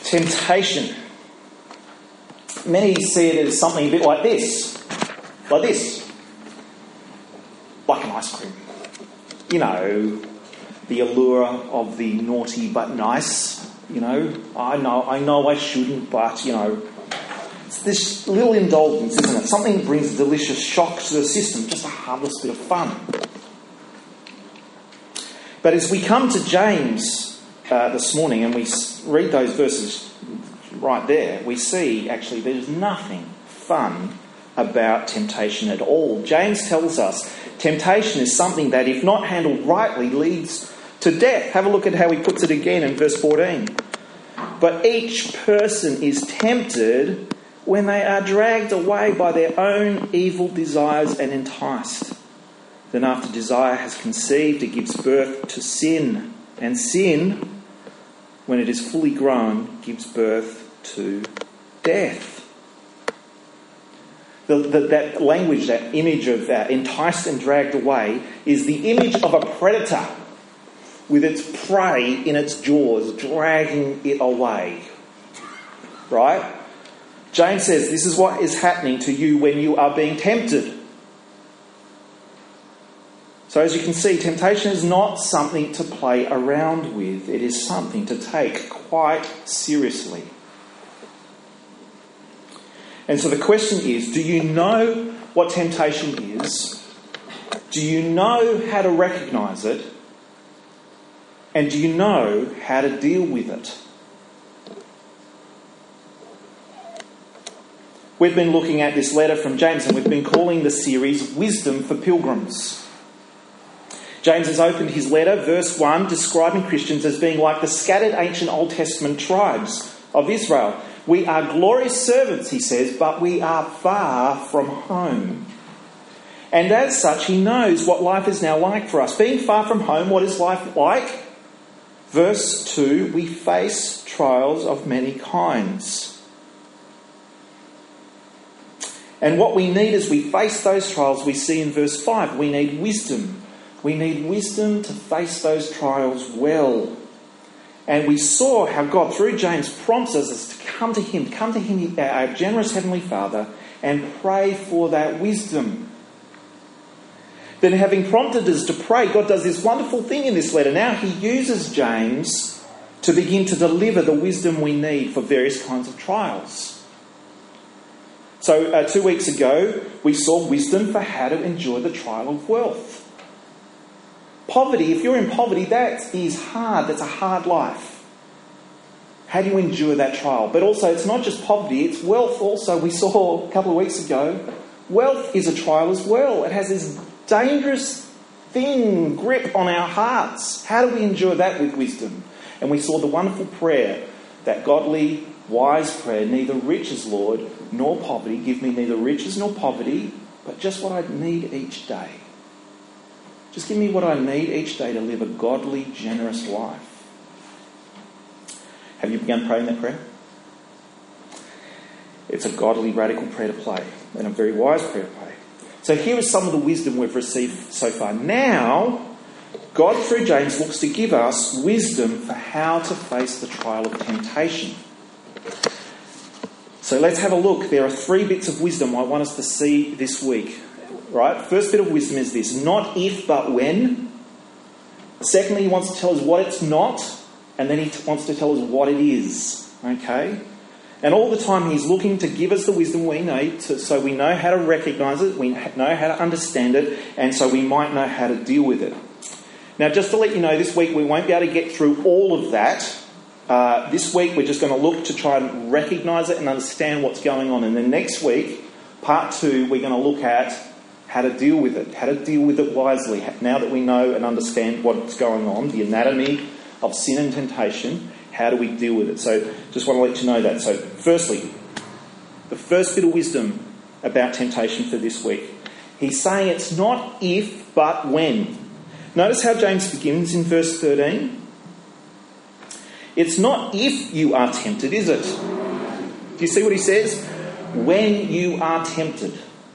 Temptation. Many see it as something a bit like this. Like this. Like an ice cream. You know, the allure of the naughty but nice. You know, I know I shouldn't, but, you know, it's this little indulgence, isn't it? Something that brings a delicious shock to the system, just a harmless bit of fun. But as we come to James this morning and we read those verses right there, we see actually there's nothing fun about temptation at all. James tells us temptation is something that, if not handled rightly, leads to death. Have a look at how he puts it again in verse 14. But each person is tempted when they are dragged away by their own evil desires and enticed. Then after desire has conceived, it gives birth to sin. And sin, when it is fully grown, gives birth to death. That language, that image of enticed and dragged away, is the image of a predator with its prey in its jaws, dragging it away. Right? James says this is what is happening to you when you are being tempted. So as you can see, temptation is not something to play around with. It is something to take quite seriously. And so the question is, do you know what temptation is? Do you know how to recognise it? And do you know how to deal with it? We've been looking at this letter from James, and we've been calling the series Wisdom for Pilgrims. James has opened his letter, verse 1, describing Christians as being like the scattered ancient Old Testament tribes of Israel. We are glorious servants, he says, but we are far from home. And as such, he knows what life is now like for us. Being far from home, what is life like? Verse 2, we face trials of many kinds. And what we need as we face those trials, we see in verse 5. We need wisdom. We need wisdom to face those trials well. And we saw how God, through James, prompts us to come to him, our generous Heavenly Father, and pray for that wisdom. Then, having prompted us to pray, God does this wonderful thing in this letter. Now he uses James to begin to deliver the wisdom we need for various kinds of trials. So 2 weeks ago, we saw wisdom for how to enjoy the trial of wealth. Poverty, if you're in poverty, that is hard. That's a hard life. How do you endure that trial? But also, it's not just poverty, it's wealth also. We saw a couple of weeks ago, wealth is a trial as well. It has this dangerous thin grip on our hearts. How do we endure that with wisdom? And we saw the wonderful prayer, that godly, wise prayer, neither riches, Lord, nor poverty. Give me neither riches nor poverty, but just what I need each day. Just give me what I need each day to live a godly, generous life. Have you begun praying that prayer? It's a godly, radical prayer to pray, and a very wise prayer to pray. So here is some of the wisdom we've received so far. Now, God, through James, looks to give us wisdom for how to face the trial of temptation. So let's have a look. There are 3 bits of wisdom I want us to see this week. Right? First bit of wisdom is this: not if, but when. Secondly, he wants to tell us what it's not, and then he wants to tell us what it is. Okay? And all the time he's looking to give us the wisdom we need so we know how to recognise it, we know how to understand it, and so we might know how to deal with it. Now, just to let you know, this week we won't be able to get through all of that. This week we're just going to look to try and recognise it and understand what's going on. And then next week, part 2, we're going to look at how to deal with it, how to deal with it wisely. Now that we know and understand what's going on, the anatomy of sin and temptation, how do we deal with it? So just want to let you know that. So firstly, the first bit of wisdom about temptation for this week. He's saying it's not if, but when. Notice how James begins in verse 13. It's not if you are tempted, is it? Do you see what he says? When you are tempted.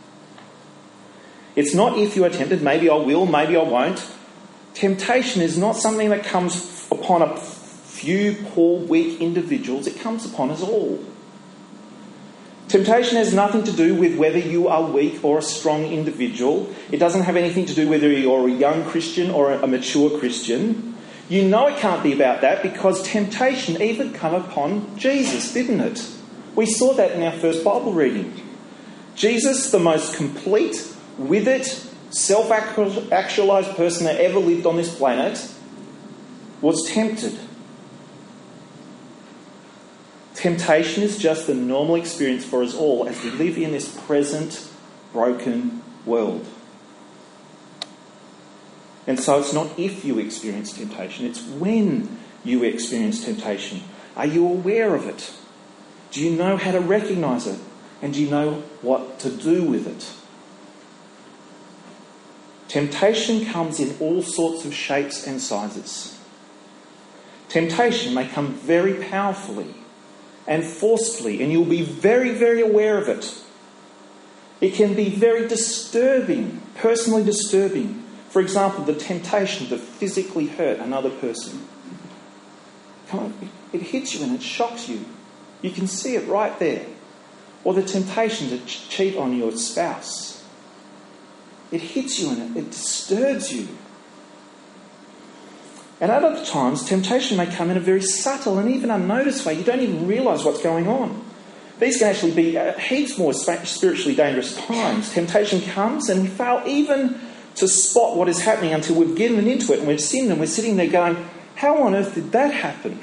It's not if you are tempted, maybe I will, maybe I won't. Temptation is not something that comes upon a few poor, weak individuals. It comes upon us all. Temptation has nothing to do with whether you are weak or a strong individual. It doesn't have anything to do whether you're a young Christian or a mature Christian. You know it can't be about that because temptation even come upon Jesus, didn't it? We saw that in our first Bible reading. Jesus, the most complete, with it, self-actualised person that ever lived on this planet, was tempted. Temptation is just the normal experience for us all as we live in this present broken world. And so it's not if you experience temptation, it's when you experience temptation. Are you aware of it? Do you know how to recognise it? And do you know what to do with it? Temptation comes in all sorts of shapes and sizes. Temptation may come very powerfully and forcefully, and you'll be very, very aware of it. It can be very disturbing, personally disturbing. For example, the temptation to physically hurt another person. Come on, it hits you and it shocks you. You can see it right there. Or the temptation to cheat on your spouse. It hits you and it disturbs you. And at other times, temptation may come in a very subtle and even unnoticed way. You don't even realise what's going on. These can actually be heaps more spiritually dangerous times. Temptation comes and we fail even to spot what is happening until we've given into it and we've sinned and we're sitting there going, how on earth did that happen?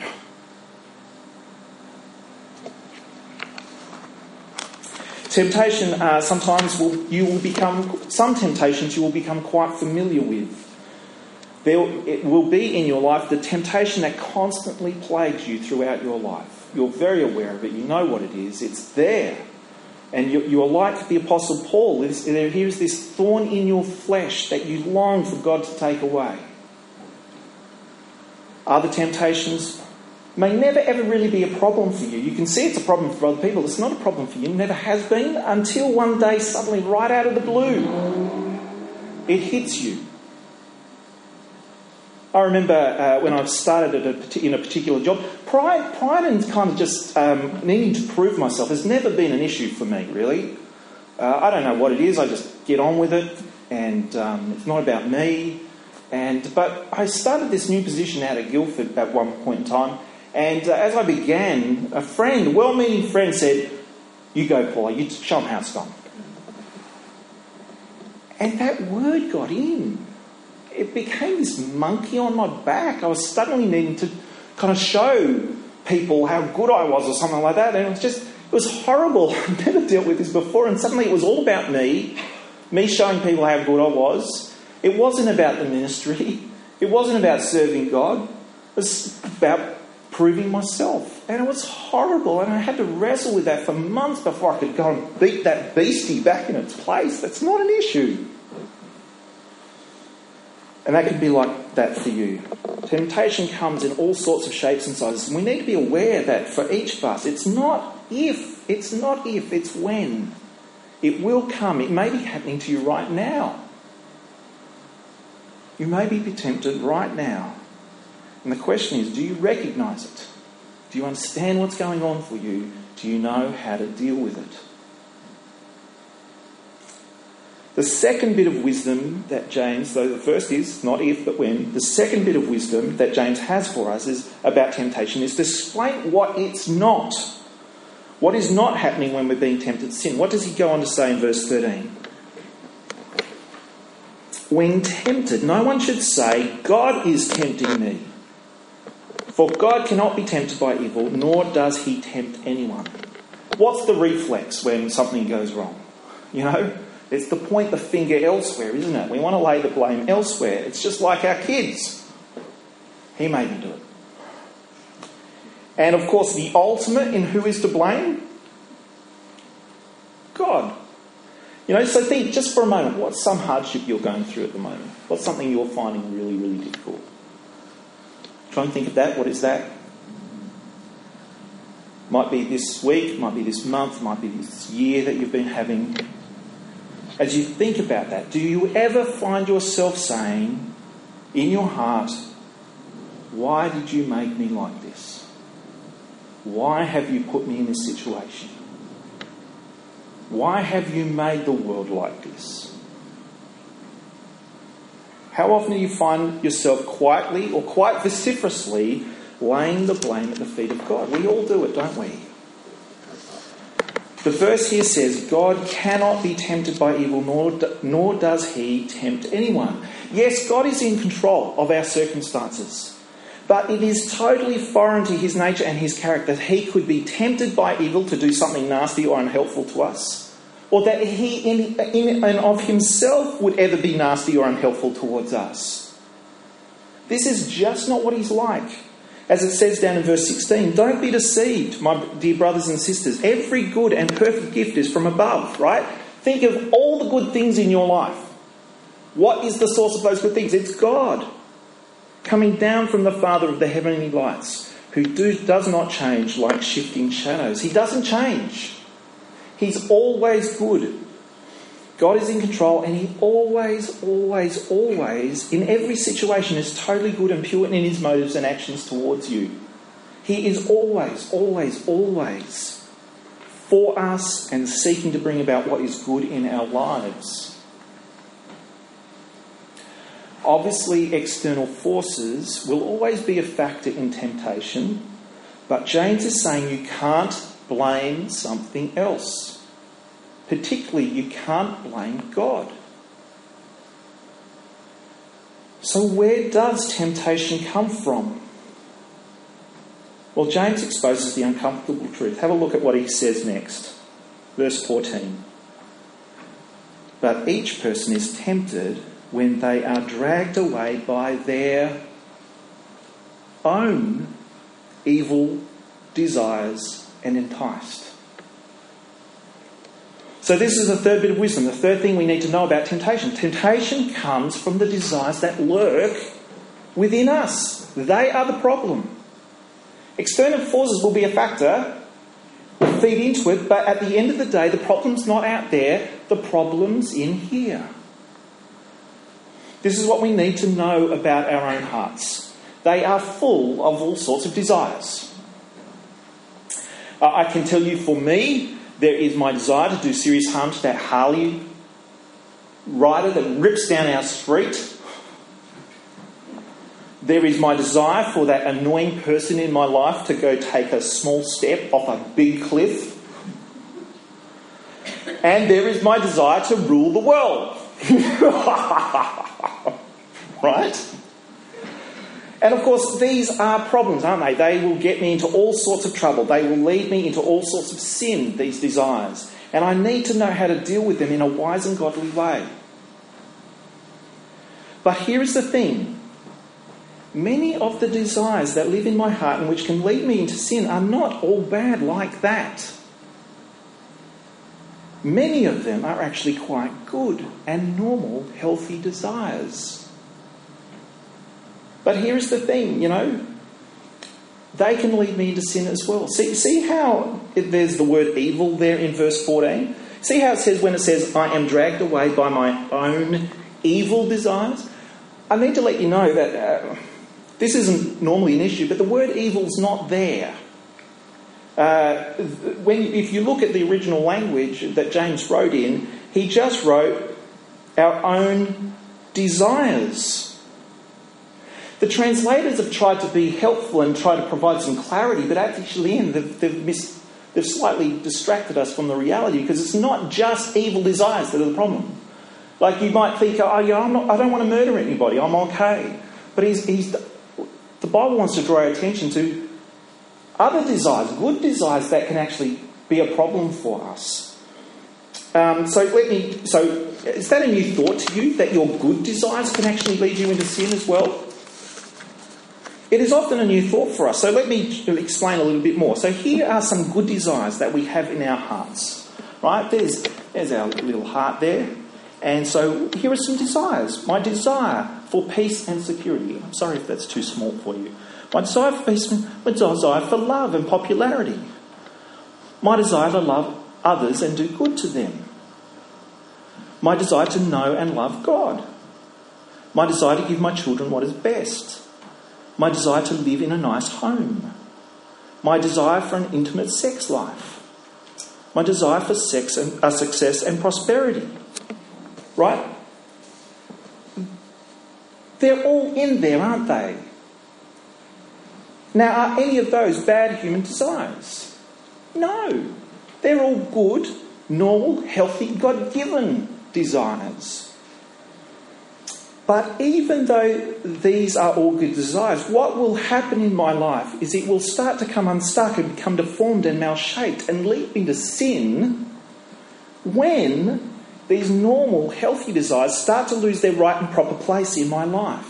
Temptation, some temptations you will become quite familiar with. It will be in your life the temptation that constantly plagues you throughout your life. You're very aware of it. You know what it is. It's there. And you are like the Apostle Paul. Here is this thorn in your flesh that you long for God to take away. Other temptations may never ever really be a problem for you. You can see it's a problem for other people. It's not a problem for you. It never has been until one day suddenly right out of the blue it hits you. I remember when I started in a particular job, pride and kind of just needing to prove myself has never been an issue for me, really. I don't know what it is. I just get on with it, and it's not about me. But I started this new position out at Guildford at one point in time, and as I began, a well-meaning friend said, "You go, Paula, you show them how it's done." And that word got in. It became this monkey on my back. I was suddenly needing to kind of show people how good I was or something like that. And it was horrible. I've never dealt with this before. And suddenly it was all about me showing people how good I was. It wasn't about the ministry. It wasn't about serving God. It was about proving myself. And it was horrible. And I had to wrestle with that for months before I could go and beat that beastie back in its place. That's not an issue. And that could be like that for you. Temptation comes in all sorts of shapes and sizes. And we need to be aware that for each of us, it's not if, it's when. It will come. It may be happening to you right now. You may be tempted right now. And the question is, do you recognise it? Do you understand what's going on for you? Do you know how to deal with it? The second bit of wisdom that James, though the first is not if but when, the second bit of wisdom that James has for us is about temptation is to explain what it's not. What is not happening when we're being tempted to sin? What does he go on to say in verse 13? When tempted, no one should say, God is tempting me. For God cannot be tempted by evil, nor does he tempt anyone. What's the reflex when something goes wrong? You know? It's to point the finger elsewhere, isn't it? We want to lay the blame elsewhere. It's just like our kids. He made me do it. And of course, the ultimate in who is to blame? God. You know, so think just for a moment, what's some hardship you're going through at the moment? What's something you're finding really, really difficult? Try and think of that. What is that? Might be this week, might be this month, might be this year that you've been having. As you think about that, do you ever find yourself saying in your heart, why did you make me like this? Why have you put me in this situation? Why have you made the world like this? How often do you find yourself quietly or quite vociferously laying the blame at the feet of God? We all do it, don't we? The verse here says, God cannot be tempted by evil, nor does he tempt anyone. Yes, God is in control of our circumstances, but it is totally foreign to his nature and his character that he could be tempted by evil to do something nasty or unhelpful to us, or that he in and of himself would ever be nasty or unhelpful towards us. This is just not what he's like. As it says down in verse 16, don't be deceived, my dear brothers and sisters. Every good and perfect gift is from above, right? Think of all the good things in your life. What is the source of those good things? It's God, coming down from the Father of the heavenly lights, who does not change like shifting shadows. He doesn't change. He's always good. God is in control, and he always, in every situation is totally good and pure in his motives and actions towards you. He is always for us and seeking to bring about what is good in our lives. Obviously, external forces will always be a factor in temptation, but James is saying you can't blame something else. Particularly, you can't blame God. So where does temptation come from? Well, James exposes the uncomfortable truth. Have a look at what he says next. Verse 14. But each person is tempted when they are dragged away by their own evil desires and enticed. So this is the third bit of wisdom, the third thing we need to know about temptation. Temptation comes from the desires that lurk within us. They are the problem. External forces will be a factor, will feed into it, but at the end of the day, the problem's not out there, the problem's in here. This is what we need to know about our own hearts. They are full of all sorts of desires. I can tell you, for me, there is my desire to do serious harm to that Harley rider that rips down our street. There is my desire for that annoying person in my life to go take a small step off a big cliff. And there is my desire to rule the world. Right? And of course, these are problems, aren't they? They will get me into all sorts of trouble. They will lead me into all sorts of sin, these desires. And I need to know how to deal with them in a wise and godly way. But here is the thing. Many of the desires that live in my heart and which can lead me into sin are not all bad like that. Many of them are actually quite good and normal, healthy desires. But here's the thing, they can lead me into sin as well. See how there's the word evil there in verse 14? See how it says, when it says, I am dragged away by my own evil desires? I need to let you know that this isn't normally an issue, but the word evil's not there. If you look at the original language that James wrote in, he just wrote our own desires. The translators have tried to be helpful and try to provide some clarity, but actually they've slightly distracted us from the reality, because it's not just evil desires that are the problem. Like you might think, I don't want to murder anybody, I'm okay. But the Bible wants to draw our attention to other desires, good desires that can actually be a problem for us. So is that a new thought to you, that your good desires can actually lead you into sin as well? It is often a new thought for us. So let me explain a little bit more. So here are some good desires that we have in our hearts. Right? There's our little heart there. And so here are some desires. My desire for peace and security. I'm sorry if that's too small for you. My desire for peace, my desire for love and popularity. My desire to love others and do good to them. My desire to know and love God. My desire to give my children what is best. my desire to live in a nice home, my desire for an intimate sex life, my desire for success and prosperity. Right? They're all in there, aren't they? Now, are any of those bad human desires? No. They're all good, normal, healthy, God-given desires. But even though these are all good desires, what will happen in my life is it will start to come unstuck and become deformed and mal-shaped and lead me to sin when these normal, healthy desires start to lose their right and proper place in my life.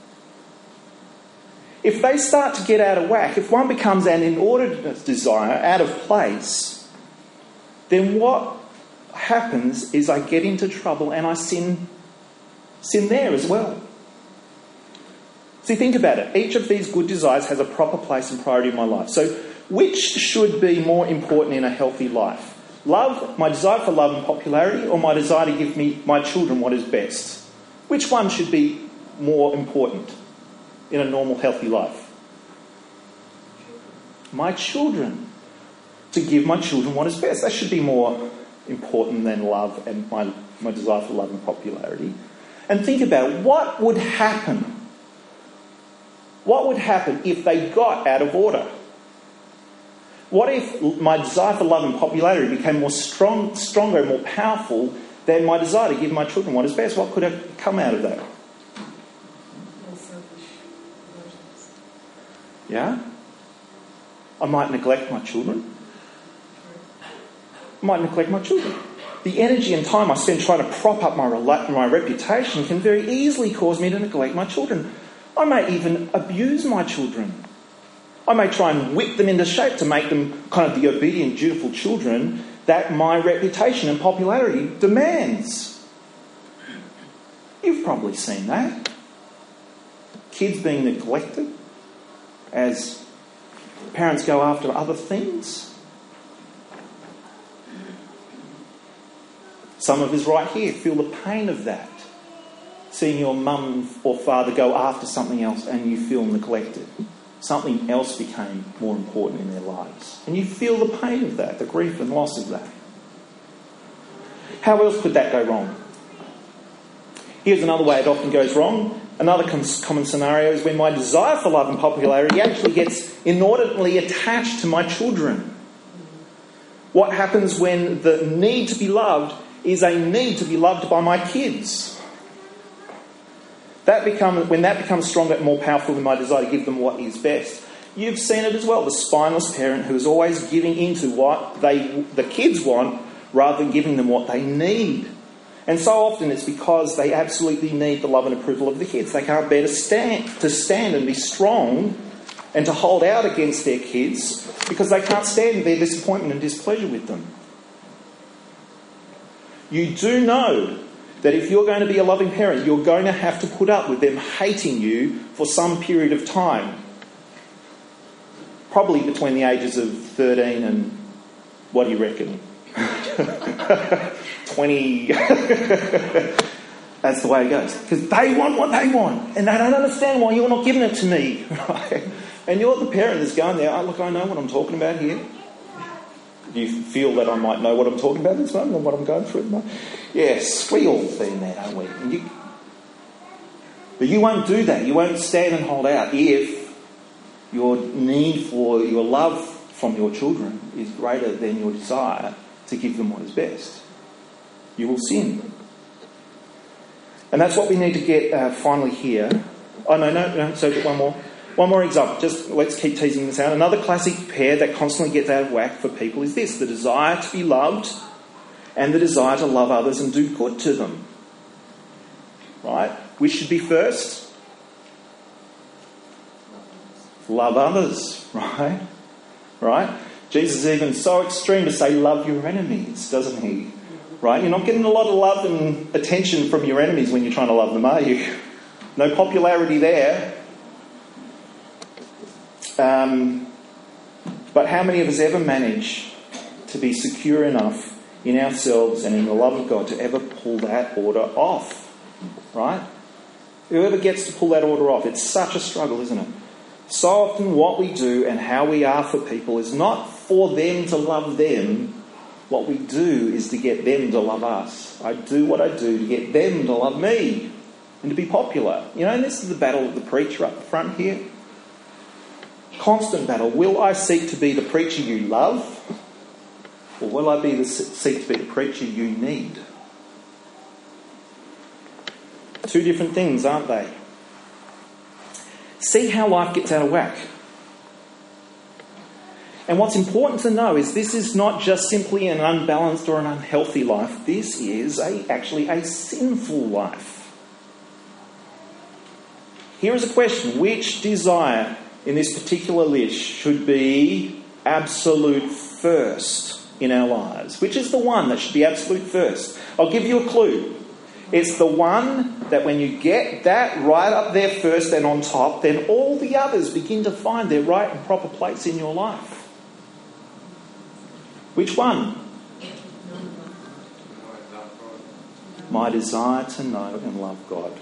If they start to get out of whack, if one becomes an inordinate desire, out of place, then what happens is I get into trouble and I sin there as well. See, think about it. Each of these good desires has a proper place and priority in my life. So which should be more important in a healthy life? Love, my desire for love and popularity, or my desire to give my children what is best? Which one should be more important in a normal, healthy life? My children. To give my children what is best. That should be more important than love and my desire for love and popularity. And think about it. What would happen? What would happen if they got out of order? What if my desire for love and popularity became more stronger and more powerful than my desire to give my children what is best? What could have come out of that? Yeah? I might neglect my children. I might neglect my children. The energy and time I spend trying to prop up my reputation can very easily cause me to neglect my children. I may even abuse my children. I may try and whip them into shape to make them kind of the obedient, dutiful children that my reputation and popularity demands. You've probably seen that. Kids being neglected as parents go after other things. Some of us right here feel the pain of that. Seeing your mum or father go after something else and you feel neglected. Something else became more important in their lives. And you feel the pain of that, the grief and loss of that. How else could that go wrong? Here's another way it often goes wrong. Another common scenario is when my desire for love and popularity actually gets inordinately attached to my children. What happens when the need to be loved is a need to be loved by my kids? When that becomes stronger and more powerful than my desire to give them what is best. You've seen it as well, the spineless parent who is always giving into what the kids want rather than giving them what they need. And so often it's because they absolutely need the love and approval of the kids. They can't bear to stand and be strong and to hold out against their kids because they can't stand their disappointment and displeasure with them. You do know that if you're going to be a loving parent, you're going to have to put up with them hating you for some period of time. Probably between the ages of 13 and, what do you reckon? 20. That's the way it goes. Because they want what they want. And they don't understand why you're not giving it to me. Right? And you're the parent that's going there, look, I know what I'm talking about here. Do you feel that I might know what I'm talking about at this moment and what I'm going through at the moment? Yes, we all been there, don't we? But you won't do that. You won't stand and hold out if your need for your love from your children is greater than your desire to give them what is best. You will sin. And that's what we need to get finally here. Oh, no, so one more. One more example, just let's keep teasing this out. Another classic pair that constantly gets out of whack for people is this: the desire to be loved and the desire to love others and do good to them. Right? Which should be first? Love others, right? Right? Jesus is even so extreme to say love your enemies, doesn't he? Right? You're not getting a lot of love and attention from your enemies when you're trying to love them, are you? No popularity there. But how many of us ever manage to be secure enough in ourselves and in the love of God to ever pull that order off? Right? Whoever gets to pull that order off, it's such a struggle, isn't it? So often what we do and how we are for people is not for them to love them. What we do is to get them to love us. I do what I do to get them to love me and to be popular. And this is the battle of the preacher up the front here. Constant battle. Will I seek to be the preacher you love, or will I seek to be the preacher you need? Two different things, aren't they? See how life gets out of whack. And what's important to know is this is not just simply an unbalanced or an unhealthy life. This is actually a sinful life. Here is a question. Which desire in this particular list should be absolute first in our lives? Which is the one that should be absolute first? I'll give you a clue. It's the one that when you get that right up there first and on top, then all the others begin to find their right and proper place in your life. Which one? My desire to know and love God.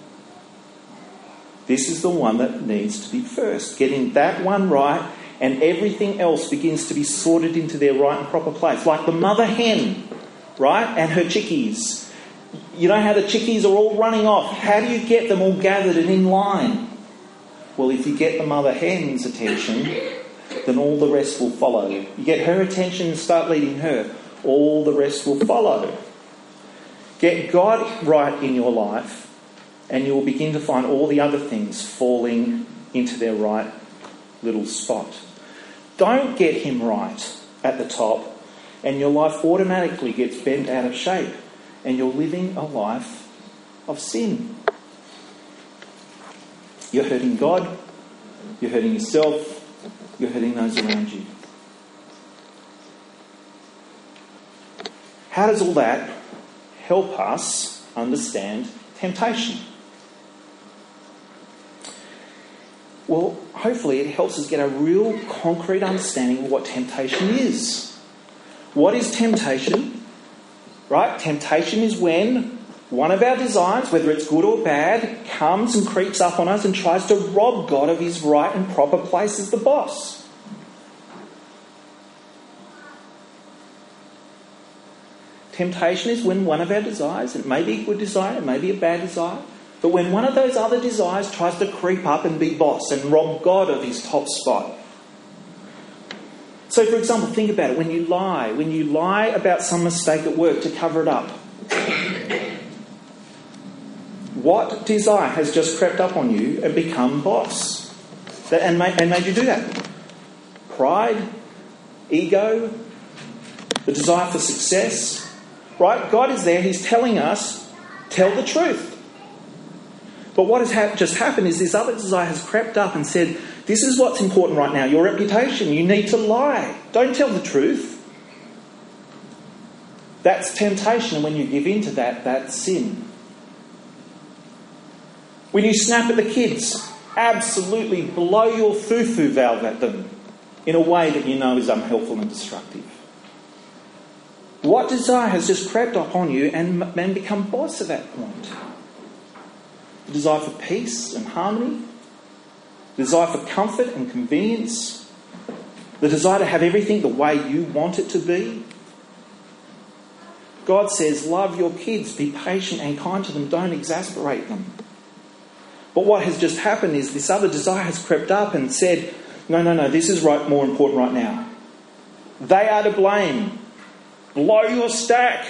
This is the one that needs to be first. Getting that one right, and everything else begins to be sorted into their right and proper place. Like the mother hen, right? And her chickies. You know how the chickies are all running off. How do you get them all gathered and in line? Well, if you get the mother hen's attention, then all the rest will follow. You get her attention and start leading her, all the rest will follow. Get God right in your life, and you will begin to find all the other things falling into their right little spot. Don't get him right at the top, and your life automatically gets bent out of shape, and you're living a life of sin. You're hurting God, you're hurting yourself, you're hurting those around you. How does all that help us understand temptation? Well, hopefully it helps us get a real concrete understanding of what temptation is. What is temptation? Right? Temptation is when one of our desires, whether it's good or bad, comes and creeps up on us and tries to rob God of his right and proper place as the boss. Temptation is when one of our desires, it may be a good desire, it may be a bad desire, but when one of those other desires tries to creep up and be boss and rob God of his top spot. So, for example, think about it. When you lie about some mistake at work to cover it up, what desire has just crept up on you and become boss and made you do that? Pride, ego, the desire for success, right? God is there. He's telling us, tell the truth. But what has just happened is this other desire has crept up and said, this is what's important right now, your reputation. You need to lie. Don't tell the truth. That's temptation, and when you give in to that, that's sin. When you snap at the kids, absolutely blow your foo-foo valve at them in a way that you know is unhelpful and destructive. What desire has just crept up on you and become boss at that point? The desire for peace and harmony, the desire for comfort and convenience, the desire to have everything the way you want it to be. God says, love your kids, be patient and kind to them, don't exasperate them. But what has just happened is this other desire has crept up and said, no, this is more important right now. They are to blame. Blow your stack.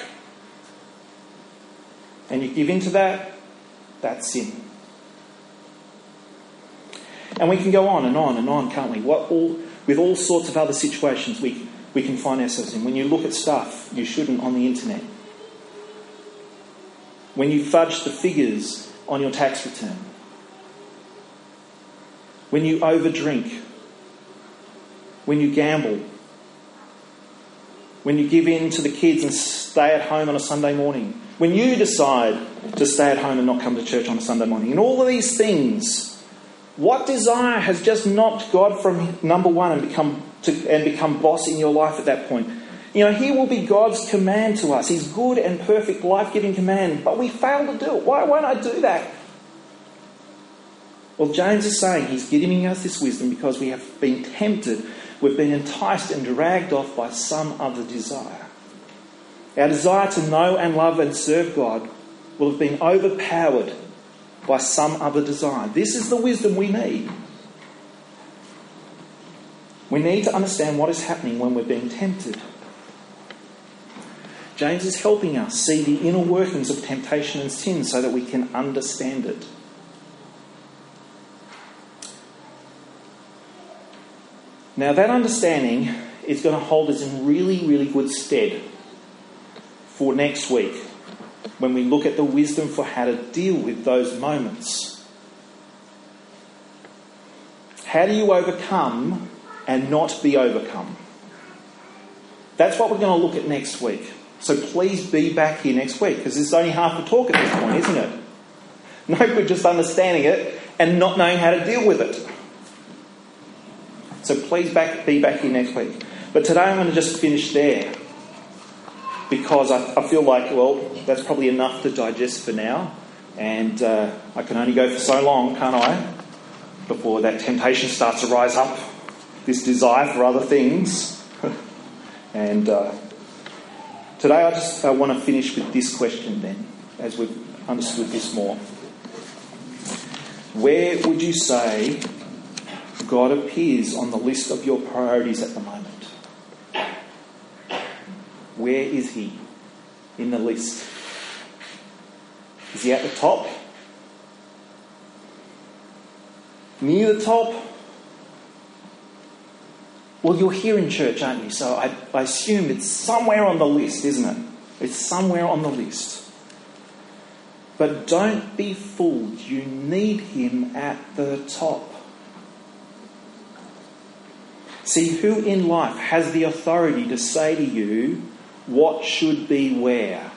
And you give in to that, that's sin. And we can go on and on and on, can't we? With all sorts of other situations we can find ourselves in. When you look at stuff you shouldn't on the internet. When you fudge the figures on your tax return. When you overdrink. When you gamble. When you give in to the kids and stay at home on a Sunday morning. When you decide to stay at home and not come to church on a Sunday morning. And all of these things, what desire has just knocked God from number one and become boss in your life at that point? You know, he will be God's command to us. His good and perfect life-giving command. But we fail to do it. Why won't I do that? Well, James is saying he's giving us this wisdom because we have been tempted, we've been enticed and dragged off by some other desire. Our desire to know and love and serve God will have been overpowered by some other desire. This is the wisdom we need. We need to understand what is happening when we're being tempted. James is helping us see the inner workings of temptation and sin so that we can understand it. Now, that understanding is going to hold us in really, really good stead for next week when we look at the wisdom for how to deal with those moments. How do you overcome and not be overcome? That's what we're going to look at next week. So please be back here next week, because it's only half the talk at this point, isn't it? No good just understanding it and not knowing how to deal with it. So please be back here next week. But today I'm going to just finish there, because I feel like, well, that's probably enough to digest for now. And I can only go for so long, can't I? Before that temptation starts to rise up, this desire for other things. And today I just want to finish with this question then, as we've understood this more. Where would you say God appears on the list of your priorities at the moment? Where is he in the list? Is he at the top? Near the top? Well, you're here in church, aren't you? So I assume it's somewhere on the list, isn't it? It's somewhere on the list. But don't be fooled. You need him at the top. See, who in life has the authority to say to you what should be where?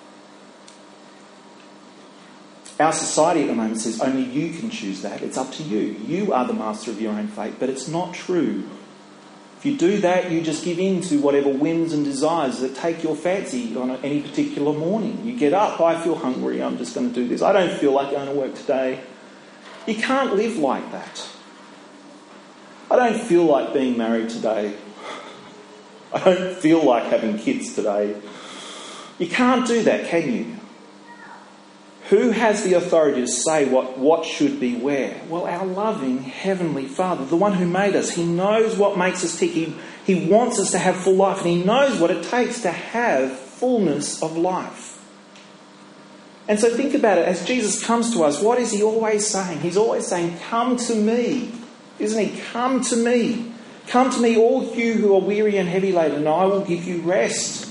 Our society at the moment says only you can choose that. It's up to you. You are the master of your own fate, but it's not true. If you do that, you just give in to whatever whims and desires that take your fancy on any particular morning. You get up, I feel hungry, I'm just going to do this. I don't feel like going to work today. You can't live like that. I don't feel like being married today. I don't feel like having kids today. You can't do that, can you? Who has the authority to say what should be where? Well, our loving Heavenly Father, the one who made us. He knows what makes us tick. He wants us to have full life, and he knows what it takes to have fullness of life. And so think about it. As Jesus comes to us, what is he always saying? He's always saying, come to me. Isn't he? Come to me. Come to me, all you who are weary and heavy laden, and I will give you rest.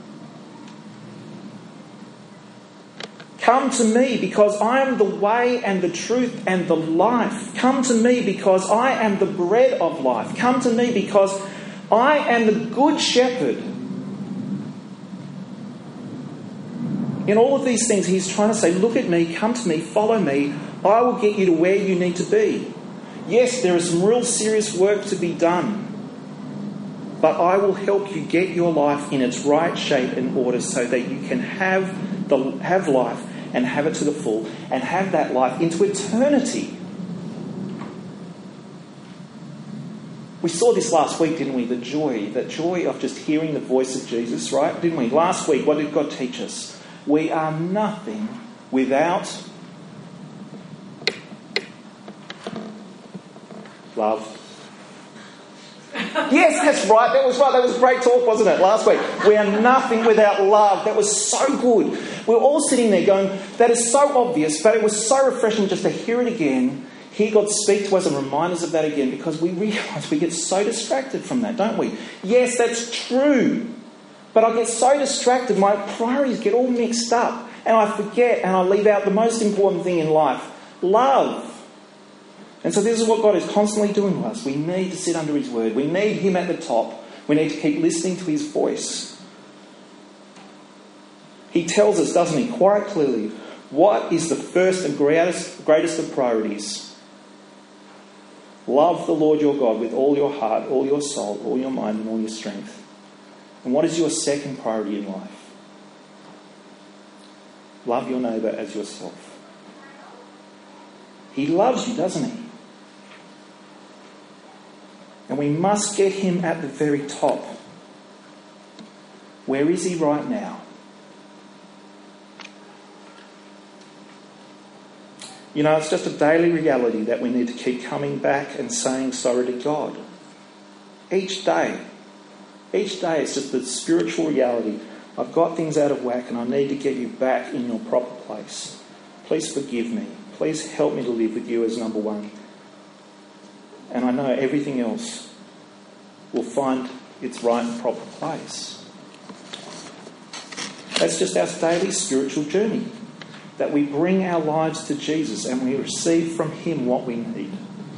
Come to me because I am the way and the truth and the life. Come to me because I am the bread of life. Come to me because I am the good shepherd. In all of these things, he's trying to say, look at me, come to me, follow me. I will get you to where you need to be. Yes, there is some real serious work to be done, but I will help you get your life in its right shape and order so that you can have life and have it to the full and have that life into eternity. We saw this last week, didn't we? The joy of just hearing the voice of Jesus, right? Didn't we? Last week, what did God teach us? We are nothing without love. Yes, that's right. That was right. That was great talk, wasn't it, last week? We are nothing without love. That was so good. We were all sitting there going, that is so obvious, but it was so refreshing just to hear it again, hear God speak to us and remind us of that again, because we realise we get so distracted from that, don't we? Yes, that's true. But I get so distracted, my priorities get all mixed up, and I forget and I leave out the most important thing in life, love. And so this is what God is constantly doing to us. We need to sit under his word. We need him at the top. We need to keep listening to his voice. He tells us, doesn't he, quite clearly, what is the first and greatest of priorities? Love the Lord your God with all your heart, all your soul, all your mind and all your strength. And what is your second priority in life? Love your neighbour as yourself. He loves you, doesn't he? And we must get him at the very top. Where is he right now? You know, it's just a daily reality that we need to keep coming back and saying sorry to God. Each day. Each day it's just the spiritual reality. I've got things out of whack and I need to get you back in your proper place. Please forgive me. Please help me to live with you as number one. And I know everything else will find its right and proper place. That's just our daily spiritual journey. That we bring our lives to Jesus and we receive from him what we need.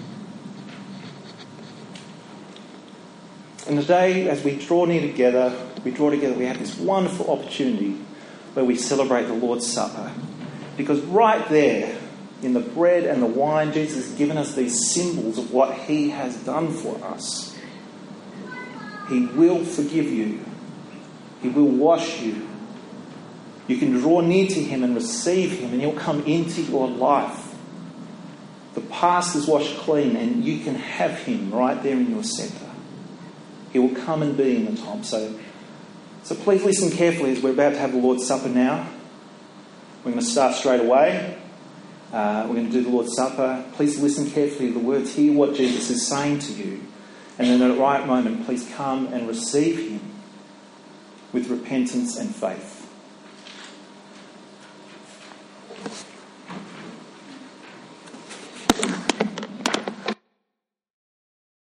And today, as we draw together, we have this wonderful opportunity where we celebrate the Lord's Supper. Because right there, in the bread and the wine, Jesus has given us these symbols of what he has done for us. He will forgive you. He will wash you. You can draw near to him and receive him and he'll come into your life. The past is washed clean and you can have him right there in your centre. He will come and be in the top. So please listen carefully as we're about to have the Lord's Supper now. We're going to start straight away. We're going to do the Lord's Supper. Please listen carefully to the words. Hear what Jesus is saying to you. And then at the right moment, please come and receive him with repentance and faith.